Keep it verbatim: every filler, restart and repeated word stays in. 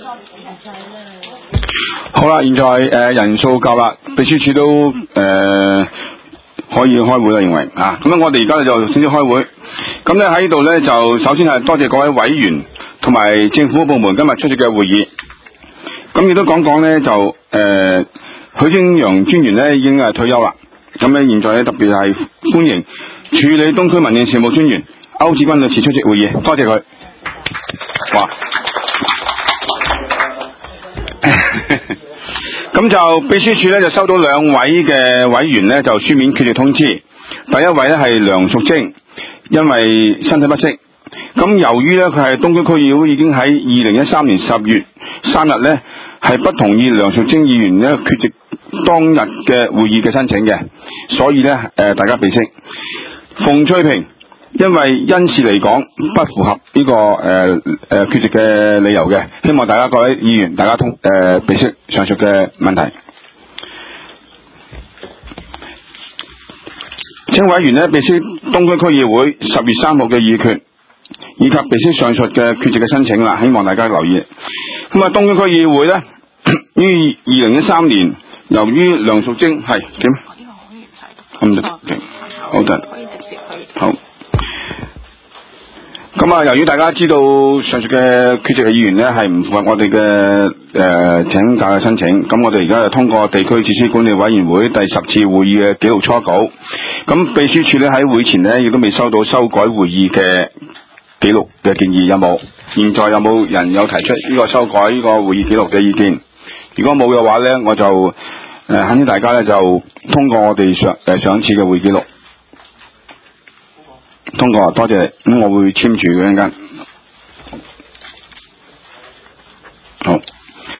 好啦，現在誒、呃、人數夠啦，秘書處都誒、呃、可以開會啦，認為啊，咁樣我哋而家咧就正式開會。咁咧喺呢度咧就首先係多謝各位委員同埋政府部門今日出席嘅會議。咁亦都講講咧就誒、呃、許經陽專員咧已經係退休啦。咁咧現在咧特別係歡迎處理東區民政事務專員歐志君女士出席會議，多謝佢。哇！咁就秘書處咧就收到兩位嘅委員咧就書面缺席通知。第一位咧係梁淑貞，因為身體不適。咁由於咧佢係東區區議會已經喺二零一三年十月三日咧係不同意梁淑貞議員咧缺席當日嘅會議嘅申請嘅，所以咧誒、呃、大家備悉。馮翠萍因為因事嚟講不符合呢、這個誒誒、呃呃、缺席嘅理由嘅，希望大家各位議員大家通誒備悉上述嘅問題。請委員呢備悉東區區議會十月三號嘅議決，以及備悉上述嘅缺席嘅申請啦，希望大家留意。咁啊，東區區議會呢，於二零一三年由於梁淑貞係點？呢個可以唔使讀。好得。可以直接去。好。咁啊，由於大家知道上述嘅缺席嘅議員呢係唔符合我哋嘅誒請假嘅申請，咁我哋而家就通過地區設施管理委員會第十次會議嘅記錄初稿。咁秘書處呢喺會前呢亦都未收到修改會議嘅記錄嘅建議，有冇？現在有冇人有提出呢個修改呢個會議記錄嘅意見？如果冇嘅話呢，我就誒懇請大家呢就通過我哋上誒上一次嘅會議記錄。通過，多謝。咁我會簽住嘅一陣間。好。